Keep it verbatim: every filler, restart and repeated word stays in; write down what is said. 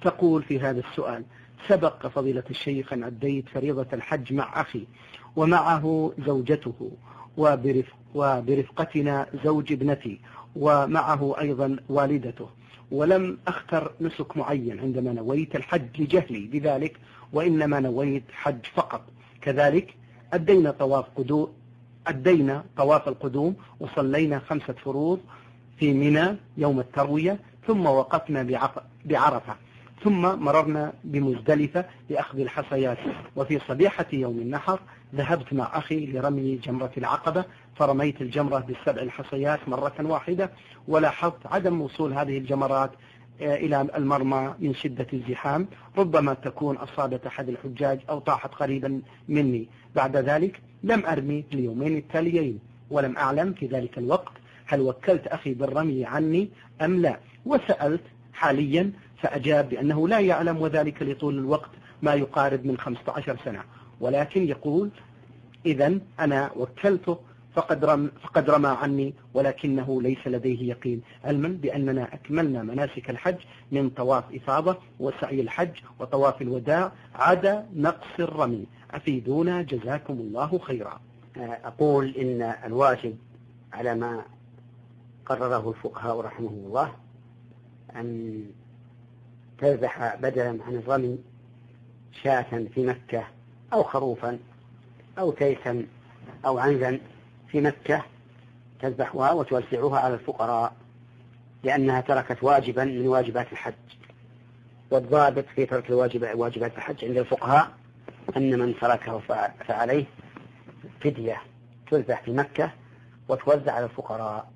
تقول في هذا السؤال: سبق فضيلة الشيخ أن أديت فريضة الحج مع أخي ومعه زوجته وبرفق وبرفقتنا زوج ابنتي ومعه أيضا والدته، ولم أختر نسك معين عندما نويت الحج لجهلي بذلك، وإنما نويت حج فقط. كذلك أدينا طواف قدوم أدينا طواف القدوم وصلينا خمسة فروض في منى يوم التروية، ثم وقفنا بعرفة، ثم مررنا بمزدلفة لأخذ الحصيات. وفي صبيحة يوم النحر ذهبت مع أخي لرمي جمرة العقبة، فرميت الجمرة بالسبع الحصيات مرة واحدة، ولاحظت عدم وصول هذه الجمرات إلى المرمى من شدة الزحام، ربما تكون أصابت أحد الحجاج أو طاحت قريبا مني. بعد ذلك لم أرمي اليومين التاليين، ولم أعلم في ذلك الوقت هل وكلت أخي بالرمي عني أم لا، وسألت حاليا فأجاب بأنه لا يعلم، وذلك لطول الوقت ما يقارب من خمسة عشر سنة، ولكن يقول إذن أنا وكلته فقد رمى, فقد رمى عني، ولكنه ليس لديه يقين، علما بأننا أكملنا مناسك الحج من طواف إفاضة وسعي الحج وطواف الوداع عدا نقص الرمي. أفيدونا جزاكم الله خيرا. أقول إن الواجب على ما قرره الفقهاء رحمهم الله أن تذبح بدلا عن الرمي شاة في مكة أو خروفا أو تيسا أو عنزا في مكة، تذبحها وتوزعها على الفقراء، لأنها تركت واجبا من واجبات الحج. والضابط في ترك واجبات الحج عند الفقهاء أن من تركه فعليه فدية تذبح في مكة وتوزع على الفقراء.